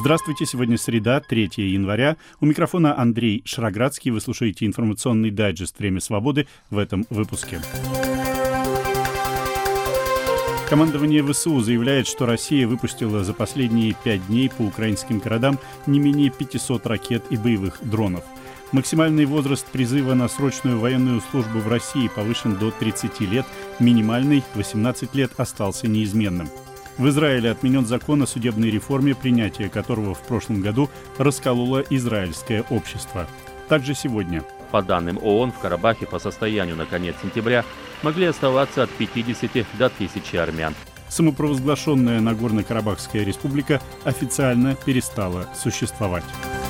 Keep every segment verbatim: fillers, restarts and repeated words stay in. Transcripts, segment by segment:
Здравствуйте, сегодня среда, третьего января. У микрофона Андрей Шароградский. Вы слушаете информационный дайджест «Время свободы» в этом выпуске. Командование ВСУ заявляет, что Россия выпустила за последние пять дней по украинским городам не менее пятисот ракет и боевых дронов. Максимальный возраст призыва на срочную военную службу в России повышен до тридцати лет, минимальный восемнадцать лет остался неизменным. В Израиле отменен закон о судебной реформе, принятие которого в прошлом году раскололо израильское общество. Также сегодня. По данным ООН, в Карабахе по состоянию на конец сентября могли оставаться от пятидесяти до тысячи армян. Самопровозглашенная Нагорно-Карабахская республика официально перестала существовать.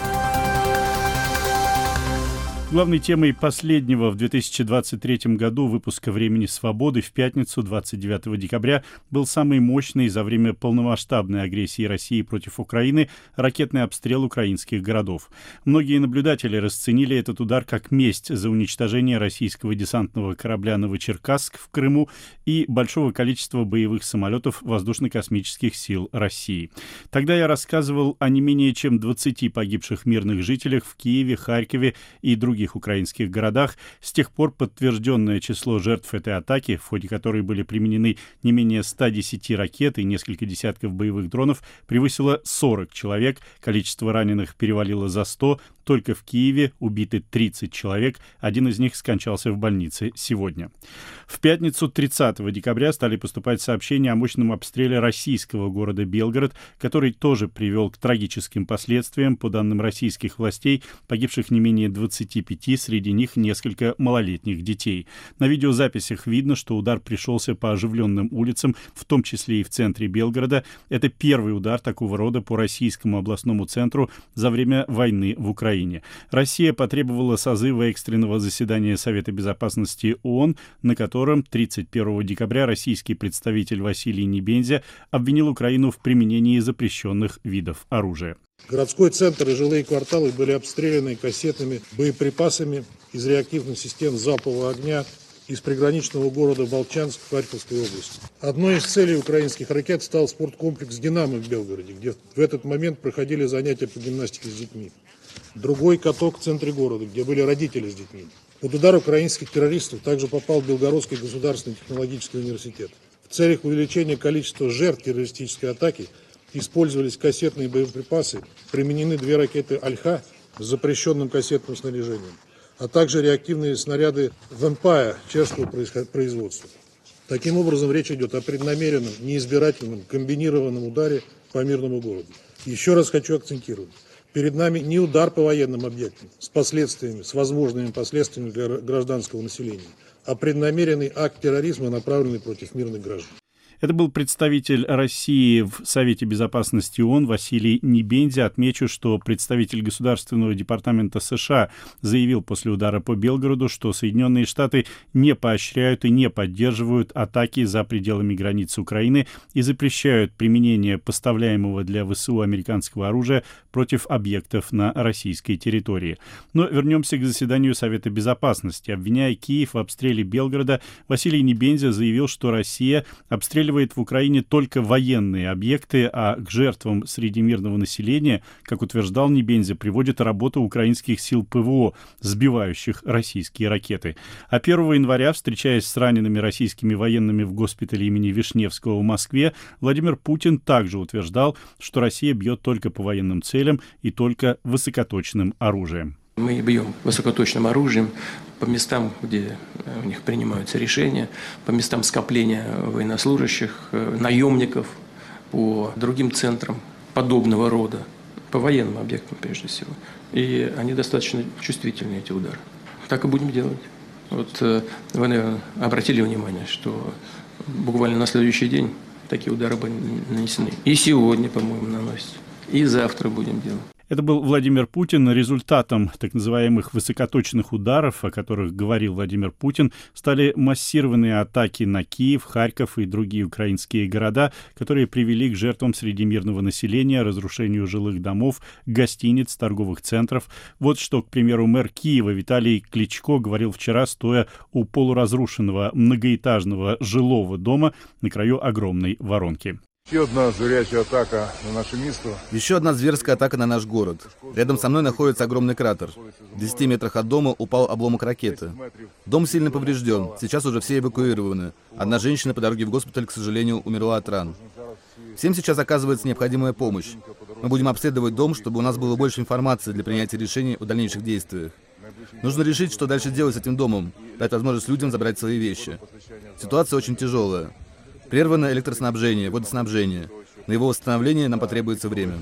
Главной темой последнего в две тысячи двадцать третьем году выпуска «Времени свободы» в пятницу, двадцать девятого декабря, был самый мощный за время полномасштабной агрессии России против Украины ракетный обстрел украинских городов. Многие наблюдатели расценили этот удар как месть за уничтожение российского десантного корабля «Новочеркасск» в Крыму и большого количества боевых самолетов воздушно-космических сил России. Тогда я рассказывал о не менее чем двадцати погибших мирных жителях в Киеве, Харькове и других украинских городах. С тех пор подтвержденное число жертв этой атаки, в ходе которой были применены не менее ста десяти ракет и несколько десятков боевых дронов, превысило сорок человек. Количество раненых перевалило за сто. Только в Киеве убиты тридцать человек. Один из них скончался в больнице сегодня. В пятницу тридцатого декабря стали поступать сообщения о мощном обстреле российского города Белгород, который тоже привел к трагическим последствиям. По данным российских властей, погибших не менее двадцати пяти, среди них несколько малолетних детей. На видеозаписях видно, что удар пришелся по оживленным улицам, в том числе и в центре Белгорода. Это первый удар такого рода по российскому областному центру за время войны в Украине. Россия потребовала созыва экстренного заседания Совета безопасности ООН, на котором тридцать первого декабря российский представитель Василий Небензя обвинил Украину в применении запрещенных видов оружия. Городской центр и жилые кварталы были обстреляны кассетными боеприпасами из реактивных систем залпового огня из приграничного города Волчанск в Харьковской области. Одной из целей украинских ракет стал спорткомплекс «Динамо» в Белгороде, где в этот момент проходили занятия по гимнастике с детьми. Другой каток в центре города, где были родители с детьми. Под удар украинских террористов также попал Белгородский государственный технологический университет. В целях увеличения количества жертв террористической атаки использовались кассетные боеприпасы, применены две ракеты «Альха» с запрещенным кассетным снаряжением, а также реактивные снаряды «Вампая» чешского производства. Таким образом, речь идет о преднамеренном, неизбирательном, комбинированном ударе по мирному городу. Еще раз хочу акцентировать. Перед нами не удар по военным объектам с последствиями, с возможными последствиями для гражданского населения, а преднамеренный акт терроризма, направленный против мирных граждан. Это был представитель России в Совете безопасности ООН Василий Небензя. Отмечу, что представитель Государственного департамента США заявил после удара по Белгороду, что Соединенные Штаты не поощряют и не поддерживают атаки за пределами границ Украины и запрещают применение поставляемого для ВСУ американского оружия против объектов на российской территории. Но вернемся к заседанию Совета безопасности. Обвиняя Киев в обстреле Белгорода, Василий Небензя заявил, что Россия обстреливает в Украине только военные объекты, а к жертвам среди мирного населения, как утверждал Небензя, приводит работа украинских сил ПВО, сбивающих российские ракеты. А первого января, встречаясь с ранеными российскими военными в госпитале имени Вишневского в Москве, Владимир Путин также утверждал, что Россия бьет только по военным целям и только высокоточным оружием. Мы бьем высокоточным оружием по местам, где у них принимаются решения, по местам скопления военнослужащих, наемников, по другим центрам подобного рода, по военным объектам прежде всего. И они достаточно чувствительны, эти удары. Так и будем делать. Вот вы, наверное, обратили внимание, что буквально на следующий день такие удары были нанесены. И сегодня, по-моему, наносятся. И завтра будем делать. Это был Владимир Путин. Результатом так называемых высокоточных ударов, о которых говорил Владимир Путин, стали массированные атаки на Киев, Харьков и другие украинские города, которые привели к жертвам среди мирного населения, разрушению жилых домов, гостиниц, торговых центров. Вот что, к примеру, мэр Киева Виталий Кличко говорил вчера, стоя у полуразрушенного многоэтажного жилого дома на краю огромной воронки. Еще одна зверячая атака на наше место. Еще одна зверская атака на наш город. Рядом со мной находится огромный кратер. В десяти метрах от дома упал обломок ракеты. Дом сильно поврежден, сейчас уже все эвакуированы. Одна женщина по дороге в госпиталь, к сожалению, умерла от ран. Всем сейчас оказывается необходимая помощь. Мы будем обследовать дом, чтобы у нас было больше информации для принятия решений о дальнейших действиях. Нужно решить, что дальше делать с этим домом, дать возможность людям забрать свои вещи. Ситуация очень тяжелая. Прервано электроснабжение, водоснабжение. На его восстановление нам потребуется время.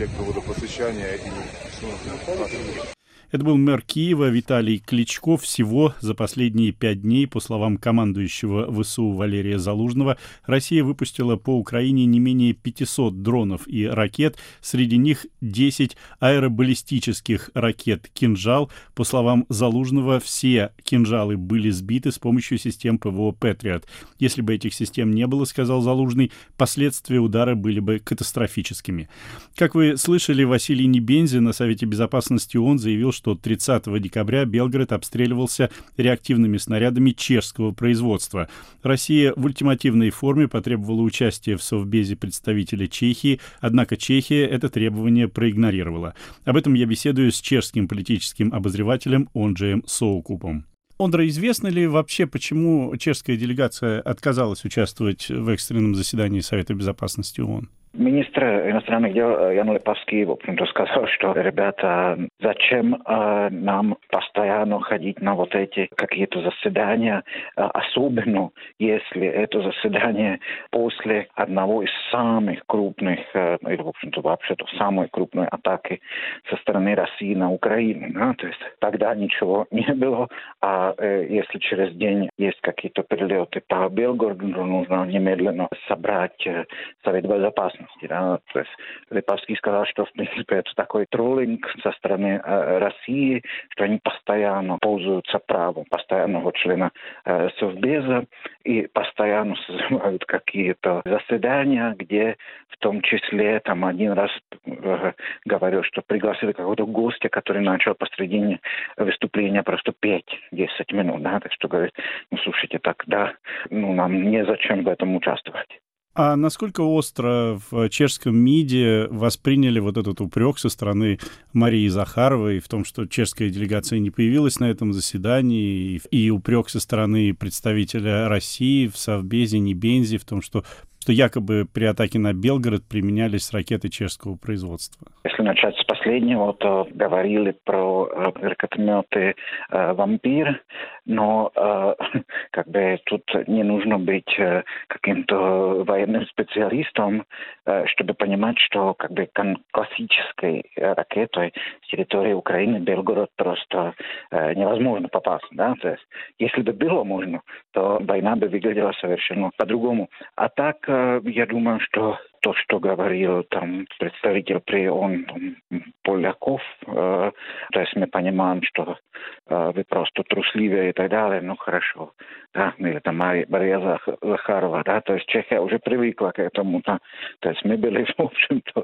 Это был мэр Киева Виталий Кличко. Всего за последние пять дней, по словам командующего ВСУ Валерия Залужного, Россия выпустила по Украине не менее пятисот дронов и ракет. Среди них десять аэробаллистических ракет «Кинжал». По словам Залужного, все «Кинжалы» были сбиты с помощью систем ПВО «Патриот». Если бы этих систем не было, сказал Залужный, последствия удара были бы катастрофическими. Как вы слышали, Василий Небензи на Совете Безопасности ООН заявил, что тридцатого декабря Белгород обстреливался реактивными снарядами чешского производства. Россия в ультимативной форме потребовала участия в Совбезе представителя Чехии, однако Чехия это требование проигнорировала. Об этом я беседую с чешским политическим обозревателем Онджеем Соукупом. Ондра, известно ли вообще, почему чешская делегация отказалась участвовать в экстренном заседании Совета Безопасности ООН? Министр иностранных дел Ян Липавский, в общем-то, сказал, что, ребята, зачем э, нам постоянно ходить на вот эти какие-то заседания, э, особенно если это заседание после одного из самых крупных, э, или, в общем-то, вообще-то самой крупной атаки со стороны России на Украину. Да? То есть тогда ничего не было, а э, если через день есть какие-то перелеты по Белгороду, нужно немедленно собрать э, Совет Безопасности. Да? То есть Липавский сказал, что в принципе это такой троллинг со стороны э, России, что они постоянно пользуются правом постоянного члена э, Совбеза и постоянно созывают какие-то заседания, где в том числе там один раз э, говорил, что пригласили какого-то гостя, который начал посредине выступления просто петь десять минут. Да? Так что говорит, ну слушайте, тогда ну, нам незачем в этом участвовать. А насколько остро в чешском МИДе восприняли вот этот упрек со стороны Марии Захаровой в том, что чешская делегация не появилась на этом заседании, и упрек со стороны представителя России в Совбезе Небензи в том, что, что якобы при атаке на Белгород применялись ракеты чешского производства? Если начать с последнего, то говорили про э, ракетометы э, «Вампир», но э, как бы тут не нужно быть э, каким-то военным специалистом, э, чтобы понимать, что как бы классической ракетой с территории Украины Белгород просто э, невозможно попасть. Да? То есть, если бы было можно, то война бы выглядела совершенно по-другому. А так, э, я думаю, что то, что говорил там представитель при ООН Поляков, э, то есть мы понимаем, что э, вы просто трусливые и так далее, ну хорошо, да, или там Мария Захарова, да, то есть Чехия уже привыкла к этому, да, то есть мы были, в общем-то,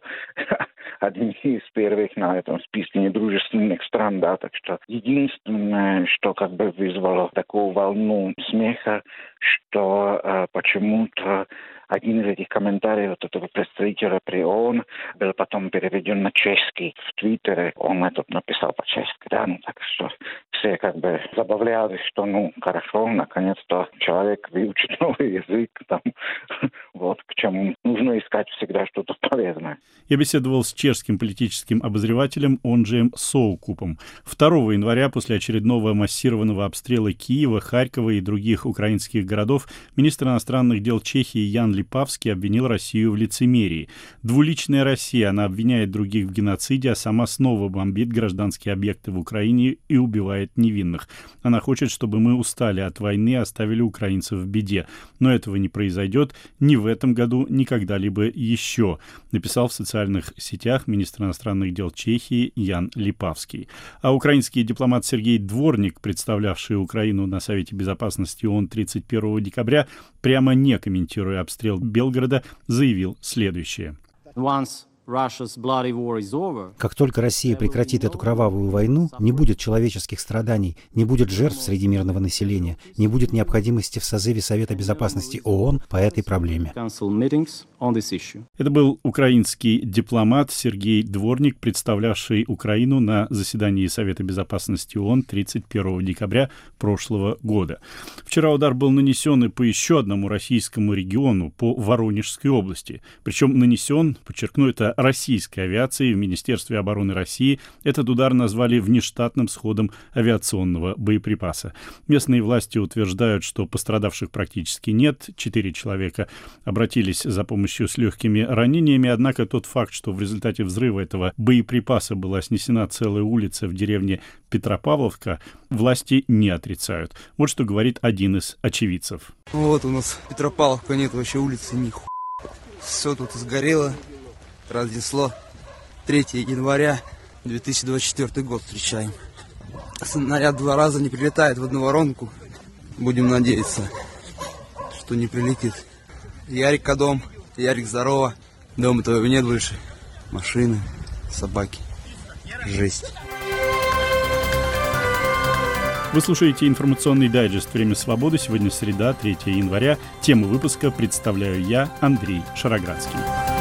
одни из первых на этом списке недружественных стран, да, так что единственное, что как бы вызвало такую волну смеха, что э, почему-то один из этих комментариев вот этого представителя при ООН был потом переведен на чешский в Твиттере. Он это написал по-чешски, да, ну так что все как бы забавлялись, что ну хорошо, наконец-то человек выучит новый язык, там, вот к чему нужно искать всегда что-то полезное. Я беседовал с чешским политическим обозревателем Онджеем Соукупом. второго января после очередного массированного обстрела Киева, Харькова и других украинских городов министр иностранных дел Чехии Ян Липавский обвинил Россию в лицемерии. Двуличная Россия, она обвиняет других в геноциде, а сама снова бомбит гражданские объекты в Украине и убивает невинных. Она хочет, чтобы мы устали от войны и оставили украинцев в беде. Но этого не произойдет ни в этом году, ни когда-либо еще, написал в социальных сетях министр иностранных дел Чехии Ян Липавский. А украинский дипломат Сергей Дворник, представлявший Украину на Совете Безопасности ООН тридцать первого декабря, прямо не комментируя обстрел Белгорода, заявил следующее. Как только Россия прекратит эту кровавую войну, не будет человеческих страданий, не будет жертв среди мирного населения, не будет необходимости в созыве Совета Безопасности ООН по этой проблеме. Это был украинский дипломат Сергей Дворник, представлявший Украину на заседании Совета Безопасности ООН тридцать первого декабря прошлого года. Вчера удар был нанесен и по еще одному российскому региону, по Воронежской области. Причем нанесен, подчеркну, это российской авиацией. В Министерстве обороны России этот удар назвали внештатным сходом авиационного боеприпаса. Местные власти утверждают, что пострадавших практически нет. Четыре человека обратились за помощью с легкими ранениями, однако тот факт, что в результате взрыва этого боеприпаса была снесена целая улица в деревне Петропавловка, власти не отрицают. Вот что говорит один из очевидцев. Вот у нас Петропавловка, нет вообще улицы, нихуя. Все тут сгорело, разнесло. третьего января две тысячи двадцать четвёртый год встречаем. Снаряд два раза не прилетает в одну воронку. Будем надеяться, что не прилетит. Ярик, дом. Ярик, здорово. Дома твоего нет больше. Машины, собаки. Жесть. Вы слушаете информационный дайджест «Время свободы». Сегодня среда, третьего января. Тему выпуска представляю я, Андрей Шароградский.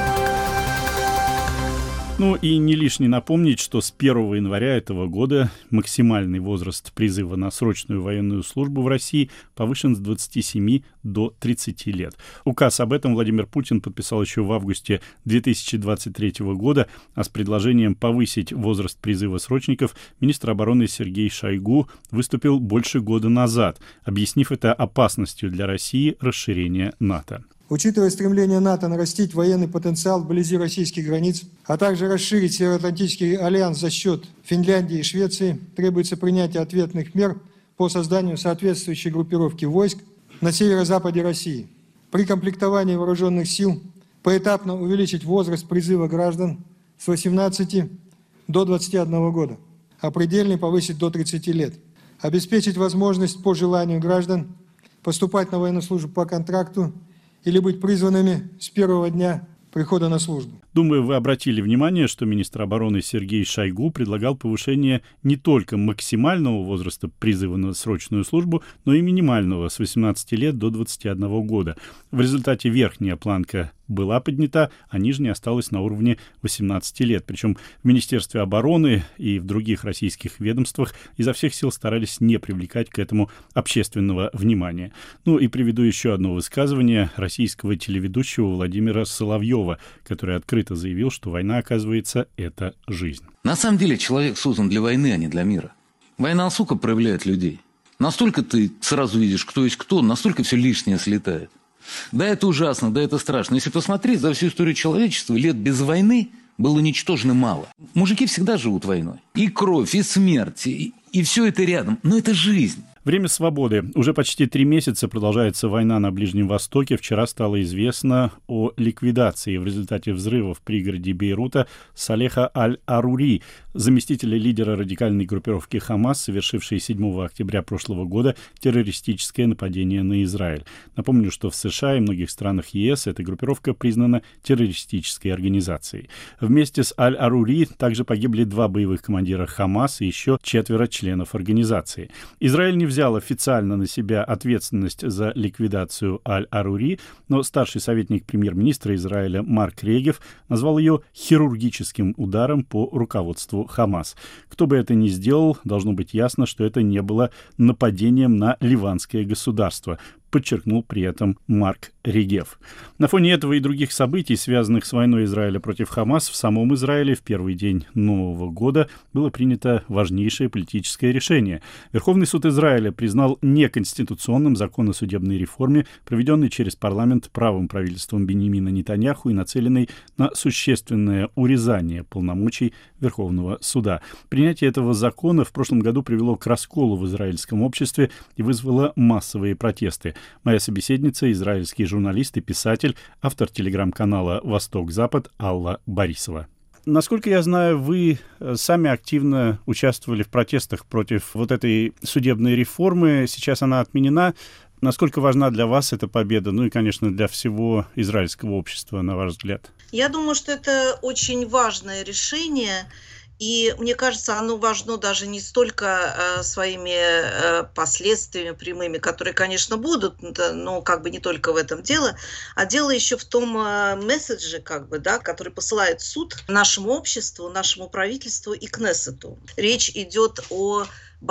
Ну и не лишне напомнить, что с первого января этого года максимальный возраст призыва на срочную военную службу в России повышен с двадцати семи до тридцати лет. Указ об этом Владимир Путин подписал еще в августе две тысячи двадцать третьего года, а с предложением повысить возраст призыва срочников министр обороны Сергей Шойгу выступил больше года назад, объяснив это опасностью для России расширения НАТО. Учитывая стремление НАТО нарастить военный потенциал вблизи российских границ, а также расширить Североатлантический альянс за счет Финляндии и Швеции, требуется принятие ответных мер по созданию соответствующей группировки войск на северо-западе России. При комплектовании вооруженных сил поэтапно увеличить возраст призыва граждан с восемнадцати до двадцати одного года, а предельный повысить до тридцати лет. Обеспечить возможность по желанию граждан поступать на военную службу по контракту или быть призванными с первого дня прихода на службу. Думаю, вы обратили внимание, что министр обороны Сергей Шойгу предлагал повышение не только максимального возраста призыва на срочную службу, но и минимального с восемнадцати лет до двадцати одного года. В результате верхняя планка была поднята, а нижняя осталась на уровне восемнадцати лет. Причем в Министерстве обороны и в других российских ведомствах изо всех сил старались не привлекать к этому общественного внимания. Ну и приведу еще одно высказывание российского телеведущего Владимира Соловьева, который открыто заявил, что война, оказывается, это жизнь. На самом деле человек создан для войны, а не для мира. Война, сука, проявляет людей. Настолько ты сразу видишь, кто есть кто, настолько все лишнее слетает. Да, это ужасно, да, это страшно. Если посмотреть, за всю историю человечества лет без войны было ничтожно мало. Мужики всегда живут войной. И кровь, и смерть, и, и все это рядом. Но это жизнь. Время свободы. Уже почти три месяца продолжается война на Ближнем Востоке. Вчера стало известно о ликвидации в результате взрыва в пригороде Бейрута Салеха Аль-Арури, заместителя лидера радикальной группировки Хамас, совершившей седьмого октября прошлого года террористическое нападение на Израиль. Напомню, что в США и многих странах ЕС эта группировка признана террористической организацией. Вместе с Аль-Арури также погибли два боевых командира Хамас и еще четверо членов организации. Израиль не взял официально на себя ответственность за ликвидацию Аль-Арури, но старший советник премьер-министра Израиля Марк Регев назвал ее хирургическим ударом по руководству Хамас. Кто бы это ни сделал, должно быть ясно, что это не было нападением на ливанское государство, подчеркнул при этом Марк Регев. На фоне этого и других событий, связанных с войной Израиля против Хамас, в самом Израиле в первый день Нового года было принято важнейшее политическое решение. Верховный суд Израиля признал неконституционным закон о судебной реформе, проведенный через парламент правым правительством Биньямина Нетаньяху и нацеленный на существенное урезание полномочий Верховного суда. Принятие этого закона в прошлом году привело к расколу в израильском обществе и вызвало массовые протесты. Моя собеседница — израильский журналист и писатель, автор телеграм-канала «Восток-Запад» Алла Борисова. Насколько я знаю, вы сами активно участвовали в протестах против вот этой судебной реформы. Сейчас она отменена. Насколько важна для вас эта победа, ну и, конечно, для всего израильского общества, на ваш взгляд? Я думаю, что это очень важное решение. И мне кажется, оно важно даже не столько э, своими э, последствиями прямыми, которые, конечно, будут, но как бы не только в этом дело, а дело еще в том э, месседже, как бы, да, который посылает суд нашему обществу, нашему правительству и Кнессету. Речь идет о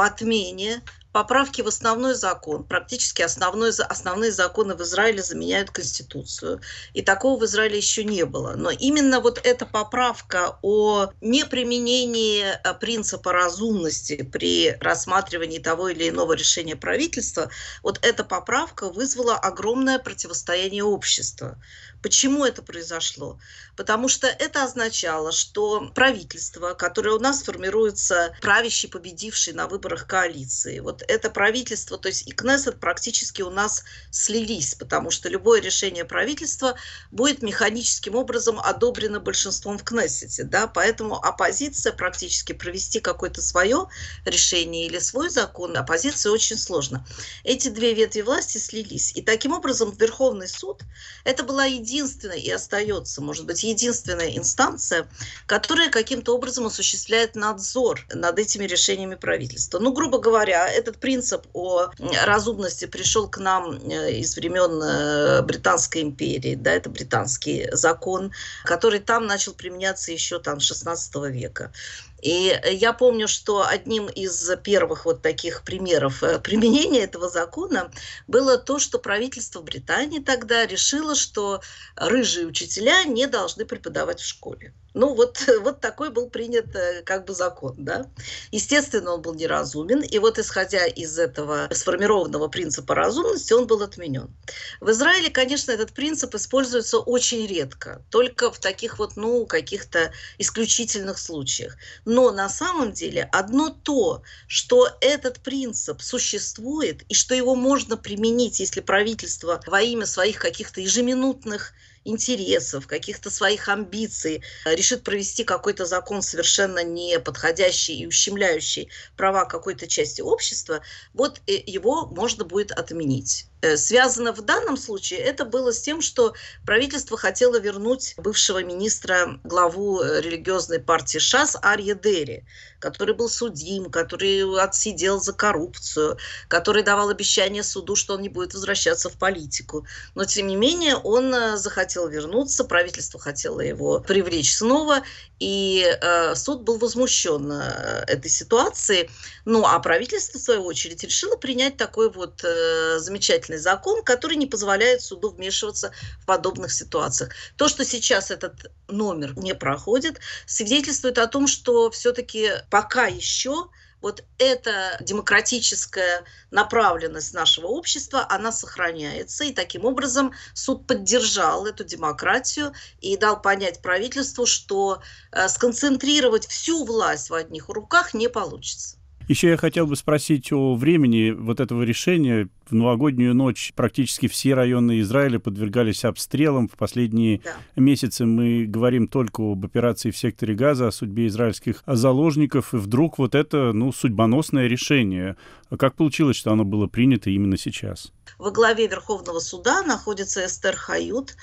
отмене поправки в основной закон. Практически основной, основные законы в Израиле заменяют Конституцию. И такого в Израиле еще не было. Но именно вот эта поправка о неприменении принципа разумности при рассматривании того или иного решения правительства, вот эта поправка вызвала огромное противостояние общества. Почему это произошло? Потому что это означало, что правительство, которое у нас формируется правящей, победившей на выборах коалиции, вот это правительство, то есть и Кнессет практически у нас слились, потому что любое решение правительства будет механическим образом одобрено большинством в Кнессете, да, поэтому оппозиция практически провести какое-то свое решение или свой закон, оппозиции очень сложно. Эти две ветви власти слились, и таким образом Верховный суд, это была единственная единственная и остается, может быть, единственная инстанция, которая каким-то образом осуществляет надзор над этими решениями правительства. Ну, грубо говоря, этот принцип о разумности пришел к нам из времен Британской империи, да, это британский закон, который там начал применяться еще там с шестнадцатого века. И я помню, что одним из первых вот таких примеров применения этого закона было то, что правительство Британии тогда решило, что рыжие учителя не должны преподавать в школе. Ну, вот, вот такой был принят как бы закон, да. Естественно, он был неразумен, и вот исходя из этого сформированного принципа разумности, он был отменен. В Израиле, конечно, этот принцип используется очень редко, только в таких вот, ну, каких-то исключительных случаях. Но на самом деле одно то, что этот принцип существует, и что его можно применить, если правительство во имя своих каких-то ежеминутных интересов, каких-то своих амбиций решит провести какой-то закон совершенно не подходящий и ущемляющий права какой-то части общества, вот его можно будет отменить. Связано в данном случае это было с тем, что правительство хотело вернуть бывшего министра, главу религиозной партии ШАС Арье Дери, который был судим, который отсидел за коррупцию, который давал обещание суду, что он не будет возвращаться в политику. Но, тем не менее, он захотел вернуться, правительство хотело его привлечь снова, и э, суд был возмущен э, этой ситуацией. Ну, а правительство, в свою очередь, решило принять такой вот э, замечательный закон, который не позволяет суду вмешиваться в подобных ситуациях. То, что сейчас этот номер не проходит, свидетельствует о том, что все-таки пока еще вот эта демократическая направленность нашего общества, она сохраняется. И таким образом суд поддержал эту демократию и дал понять правительству, что э, сконцентрировать всю власть в одних руках не получится. Еще я хотел бы спросить о времени вот этого решения. В новогоднюю ночь практически все районы Израиля подвергались обстрелам. В последние да. месяцы мы говорим только об операции в секторе Газа, о судьбе израильских заложников. И вдруг вот это, ну, судьбоносное решение. Как получилось, что оно было принято именно сейчас? Во главе Верховного суда находится Эстер Хают.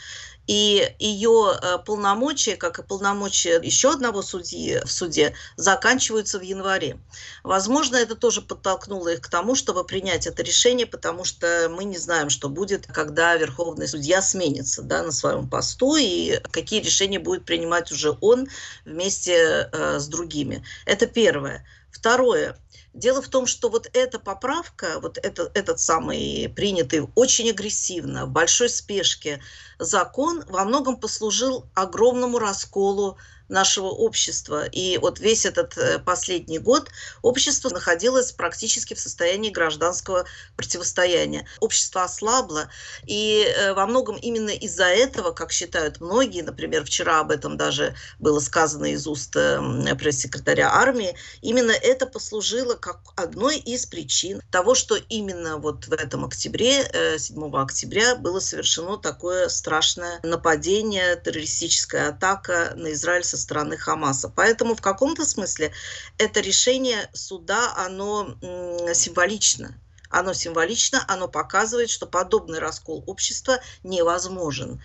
И ее полномочия, как и полномочия еще одного судьи в суде, заканчиваются в январе. Возможно, это тоже подтолкнуло их к тому, чтобы принять это решение, потому что мы не знаем, что будет, когда верховный судья сменится, да, на своем посту, и какие решения будет принимать уже он вместе э, с другими. Это первое. Второе. Дело в том, что вот эта поправка, вот это, этот самый принятый очень агрессивно, в большой спешке закон во многом послужил огромному расколу нашего общества. И вот весь этот последний год общество находилось практически в состоянии гражданского противостояния. Общество ослабло, и во многом именно из-за этого, как считают многие, например, вчера об этом даже было сказано из уст пресс-секретаря армии, именно это послужило как одной из причин того, что именно вот в этом октябре, седьмого октября, было совершено такое страшное нападение, террористическая атака на Израиль со стороны Хамаса. Поэтому в каком-то смысле это решение суда, оно м, символично. Оно символично, оно показывает, что подобный раскол общества невозможен.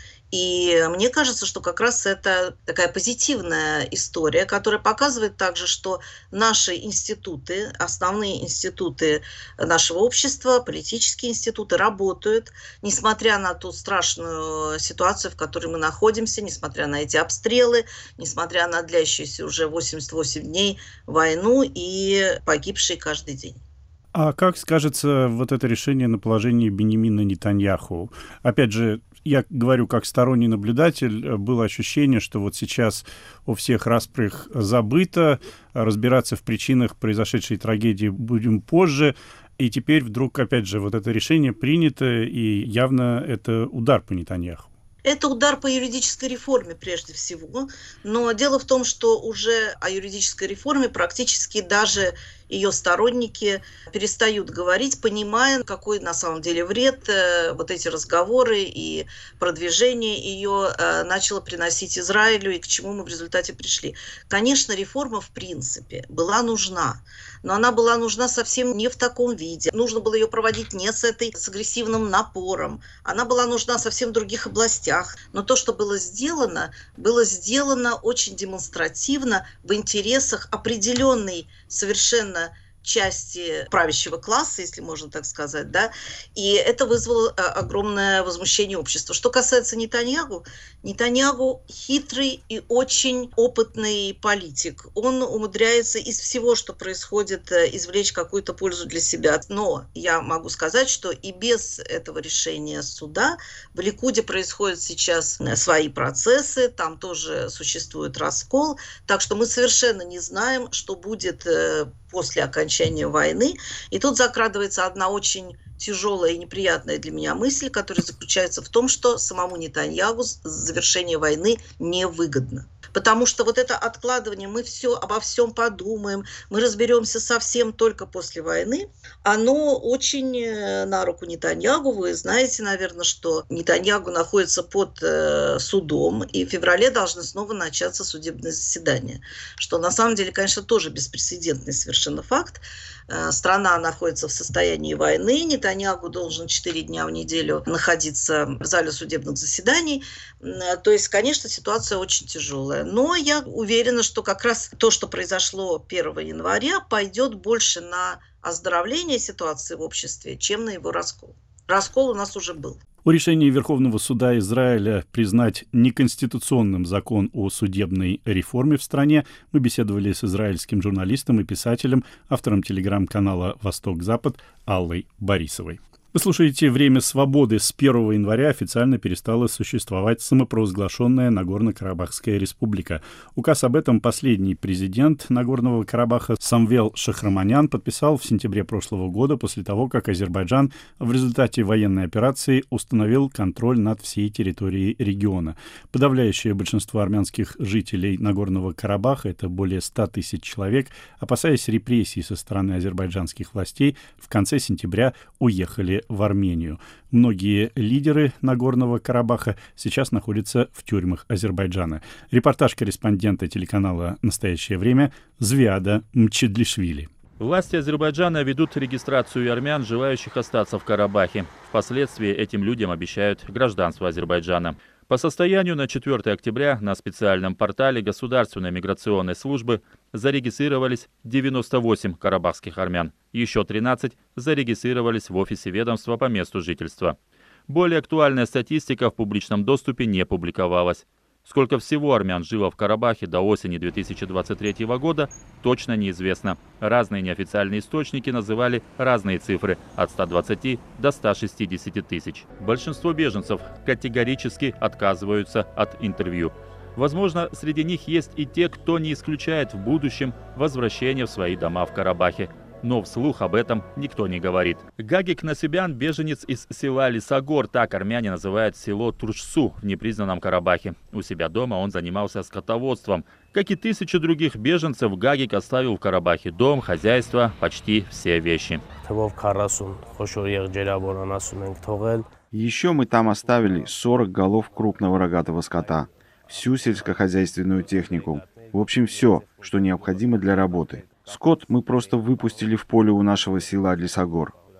И мне кажется, что как раз это такая позитивная история, которая показывает также, что наши институты, основные институты нашего общества, политические институты работают, несмотря на ту страшную ситуацию, в которой мы находимся, несмотря на эти обстрелы, несмотря на длящуюся уже восемьдесят восемь дней войну и погибшие каждый день. А как скажется вот это решение на положении Биньямина Нетаньяху? Опять же, я говорю как сторонний наблюдатель, было ощущение, что вот сейчас о всех распрях забыто, разбираться в причинах произошедшей трагедии будем позже, и теперь вдруг, опять же, вот это решение принято, и явно это удар по Нетаньяху. Это удар по юридической реформе прежде всего, но дело в том, что уже о юридической реформе практически даже ее сторонники перестают говорить, понимая, какой на самом деле вред вот эти разговоры и продвижение ее начало приносить Израилю и к чему мы в результате пришли. Конечно, реформа в принципе была нужна, но она была нужна совсем не в таком виде. Нужно было ее проводить не с этой, с агрессивным напором. Она была нужна совсем в других областях. Но то, что было сделано, было сделано очень демонстративно в интересах определенной совершенно части правящего класса, если можно так сказать, да, и это вызвало огромное возмущение общества. Что касается Нетаньяху, Нетаньяху хитрый и очень опытный политик. Он умудряется из всего, что происходит, извлечь какую-то пользу для себя. Но я могу сказать, что и без этого решения суда в Ликуде происходят сейчас свои процессы, там тоже существует раскол, так что мы совершенно не знаем, что будет после окончания войны. И тут закрадывается одна очень тяжелая и неприятная для меня мысль, которая заключается в том, что самому Нетаньяху завершение войны невыгодно. Потому что вот это откладывание, мы все обо всем подумаем, мы разберемся совсем только после войны, оно очень на руку Нетаньяху. Вы знаете, наверное, что Нетаньяху находится под э, судом, и в феврале должны снова начаться судебные заседания. Что на самом деле, конечно, тоже беспрецедентный совершенно факт. Э, страна находится в состоянии войны, Нетаньяху должен четыре дня в неделю находиться в зале судебных заседаний. Э, то есть, конечно, ситуация очень тяжелая. Но я уверена, что как раз то, что произошло первого января, пойдет больше на оздоровление ситуации в обществе, чем на его раскол. Раскол у нас уже был. О решении Верховного суда Израиля признать неконституционным закон о судебной реформе в стране мы беседовали с израильским журналистом и писателем, автором телеграм-канала «Восток-Запад» Аллой Борисовой. Вы слушаете «Время свободы». С первого января официально перестала существовать самопровозглашенная Нагорно-Карабахская республика. Указ об этом последний президент Нагорного Карабаха Самвел Шахраманян подписал в сентябре прошлого года после того, как Азербайджан в результате военной операции установил контроль над всей территорией региона. Подавляющее большинство армянских жителей Нагорного Карабаха, это более ста тысяч человек, опасаясь репрессий со стороны азербайджанских властей, в конце сентября уехали в Армению. Многие лидеры Нагорного Карабаха сейчас находятся в тюрьмах Азербайджана. Репортаж корреспондента телеканала «Настоящее время» Звиада Мчедлишвили. Власти Азербайджана ведут регистрацию армян, желающих остаться в Карабахе. Впоследствии этим людям обещают гражданство Азербайджана. По состоянию на четвёртое октября на специальном портале Государственной миграционной службы зарегистрировались девяносто восемь карабахских армян. Еще тринадцать зарегистрировались в офисе ведомства по месту жительства. Более актуальная статистика в публичном доступе не публиковалась. Сколько всего армян жило в Карабахе до осени две тысячи двадцать третьего года, точно неизвестно. Разные неофициальные источники называли разные цифры – от ста двадцати до ста шестидесяти тысяч. Большинство беженцев категорически отказываются от интервью. Возможно, среди них есть и те, кто не исключает в будущем возвращение в свои дома в Карабахе. Но вслух об этом никто не говорит. Гагик Насибян – беженец из села Лисагор, так армяне называют село Туршсу в непризнанном Карабахе. У себя дома он занимался скотоводством. Как и тысячи других беженцев, Гагик оставил в Карабахе дом, хозяйство, почти все вещи. Еще мы там оставили сорок голов крупного рогатого скота, всю сельскохозяйственную технику. В общем, все, что необходимо для работы. Скот мы просто выпустили в поле у нашего села Лисагор.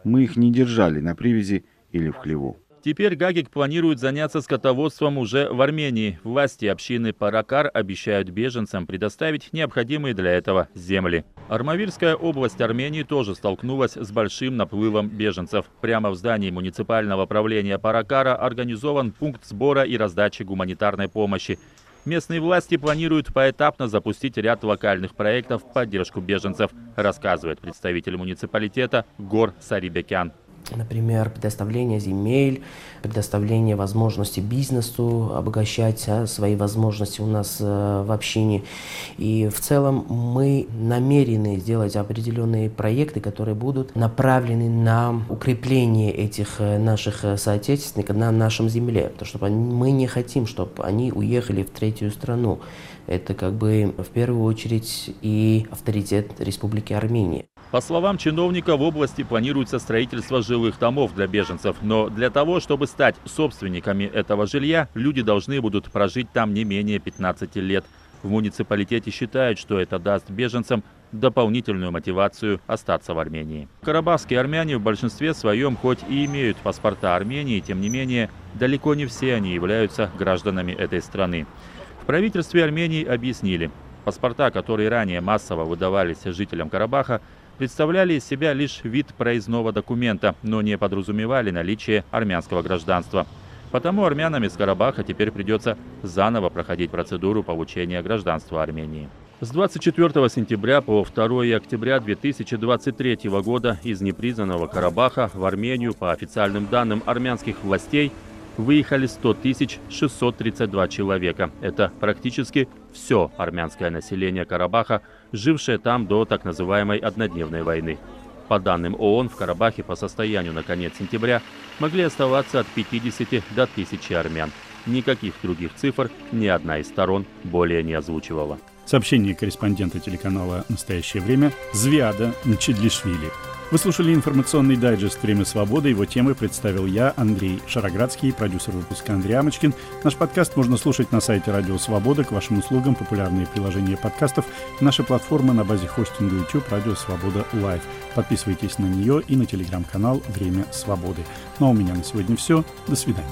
Мы их не держали на привязи или в хлеву. Теперь Гагик планирует заняться скотоводством уже в Армении. Власти общины Паракар обещают беженцам предоставить необходимые для этого земли. Армавирская область Армении тоже столкнулась с большим наплывом беженцев. Прямо в здании муниципального правления Паракара организован пункт сбора и раздачи гуманитарной помощи. Местные власти планируют поэтапно запустить ряд локальных проектов в поддержку беженцев, рассказывает представитель муниципалитета Гор Сарибекян. Например, предоставление земель, предоставление возможности бизнесу обогащать а, свои возможности у нас а, в общине. И в целом мы намерены сделать определенные проекты, которые будут направлены на укрепление этих наших соотечественников на нашем земле. Потому что мы не хотим, чтобы они уехали в третью страну. Это как бы в первую очередь и авторитет Республики Армения. По словам чиновника, в области планируется строительство жилых домов для беженцев. Но для того, чтобы стать собственниками этого жилья, люди должны будут прожить там не менее пятнадцати лет. В муниципалитете считают, что это даст беженцам дополнительную мотивацию остаться в Армении. Карабахские армяне в большинстве своем хоть и имеют паспорта Армении, тем не менее, далеко не все они являются гражданами этой страны. В правительстве Армении объяснили, паспорта, которые ранее массово выдавались жителям Карабаха, представляли из себя лишь вид проездного документа, но не подразумевали наличие армянского гражданства. Потому армянам из Карабаха теперь придется заново проходить процедуру получения гражданства Армении. С двадцать четвёртого сентября по второе октября две тысячи двадцать третьего года из непризнанного Карабаха в Армению, по официальным данным армянских властей, выехали сто тысяч шестьсот тридцать два человека. Это практически все армянское население Карабаха, жившее там до так называемой однодневной войны. По данным ООН, в Карабахе по состоянию на конец сентября могли оставаться от пятидесяти до тысячи армян. Никаких других цифр ни одна из сторон более не озвучивала. Сообщение корреспондента телеканала «Настоящее время» Звиада Мчедлишвили. Вы слушали информационный дайджест «Время свободы». Его темы представил я, Андрей Шароградский, продюсер выпуска Андрей Амочкин. Наш подкаст можно слушать на сайте Радио Свобода. К вашим услугам популярные приложения подкастов. Наша платформа на базе хостинга YouTube Радио Свобода Лайв. Подписывайтесь на нее и на телеграм-канал «Время свободы». Ну а у меня на сегодня все. До свидания.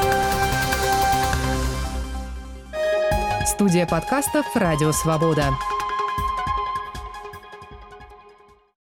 Студия подкастов «Радио Свобода».